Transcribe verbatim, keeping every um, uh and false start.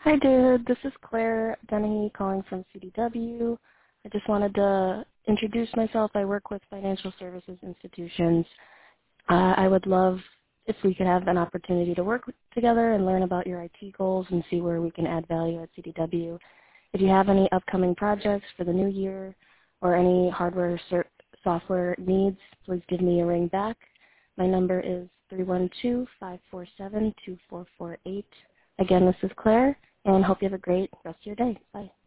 Hi, David. This is Claire Dennehy calling from C D W. I just wanted to introduce myself. I work with financial services institutions. Uh, I would love if we could have an opportunity to work with- together and learn about your I T goals and see where we can add value at C D W. If you have any upcoming projects for the new year or any hardware or software needs, please give me a ring back. My number is three one two, five four seven, two four four eight. Again, this is Claire, and hope you have a great rest of your day. Bye.